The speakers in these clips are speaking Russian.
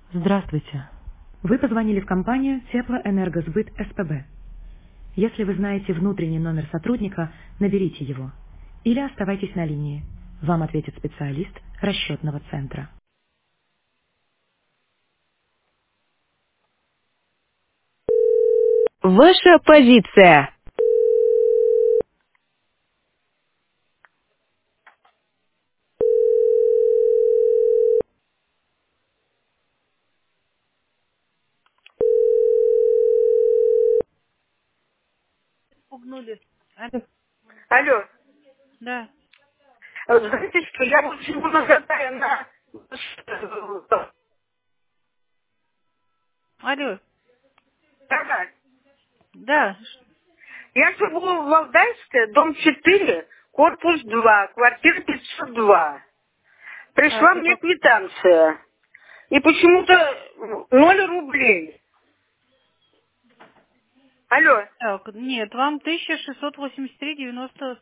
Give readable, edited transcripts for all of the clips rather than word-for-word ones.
Здравствуйте. Вы позвонили в компанию Теплоэнергосбыт СПБ. Если вы знаете внутренний номер сотрудника, наберите его. Или оставайтесь на линии. Вам ответит специалист расчетного центра. Ваша позиция. Пугнули. Алло. Алло, Да. знаете что, я вот живу на Гадае на... Алло. Ага. Да. Я живу в Валдайской, дом 4, корпус 2, квартира 502. Пришла Так, и мне квитанция. И почему-то 0 рублей. Алло, так, нет, вам 1683,90.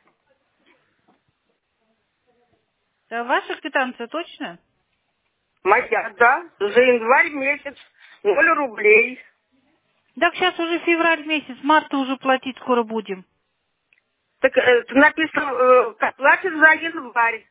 Да, ваша квитанция точно? моя, да, за январь месяц 0 рублей. Так сейчас уже февраль месяц, марта уже платить скоро будем. Так написано, как платят за январь.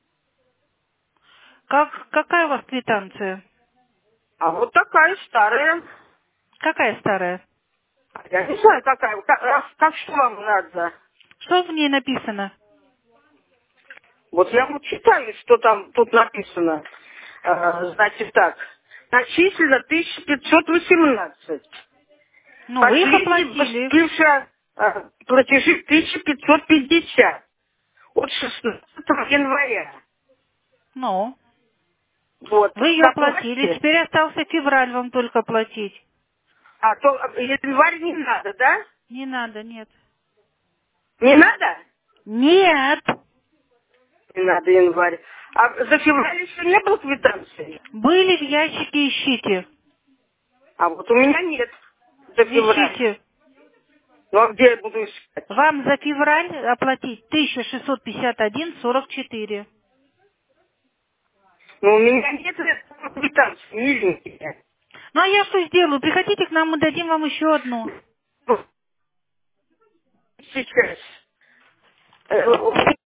Какая у вас квитанция? А вот такая старая. Какая старая? Я не знаю, какая. Как что вам надо? Что в ней написано? Вот я вот читаю, что там тут написано. Значит так. Начислено 1518. Ну, вы их Последние оплатили. поступившие платежи 1550. От 16 января. Ну, Вот. вы ее оплатили. Заплатите. Теперь остался февраль вам только платить. А то январь не надо, да? Не надо, нет. Не надо? Нет! Не надо январь. А за февраль еще не было квитанции? Были в ящике, ищите. А вот у меня нет за февраль. Ищите. Ну а где я буду искать? Вам за февраль оплатить 1651,44. Ну у меня нет квитанции, миленькие. Ну а я что сделаю? Приходите к нам, мы дадим вам еще одну. Ну, сейчас. У меня